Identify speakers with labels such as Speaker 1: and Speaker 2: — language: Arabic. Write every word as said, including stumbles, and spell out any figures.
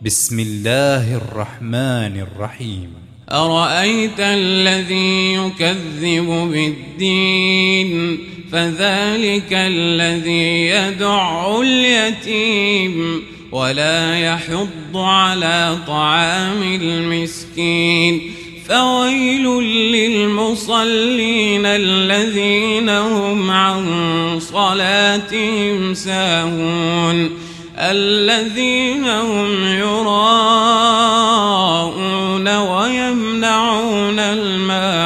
Speaker 1: بسم الله الرحمن الرحيم.
Speaker 2: أرأيت الذي يكذب بالدين فذلك الذي يدع اليتيم ولا يحض على طعام المسكين فويل للمصلين الذين هم عن صلاتهم ساهون الذين هم يراءون ويمنعون الماء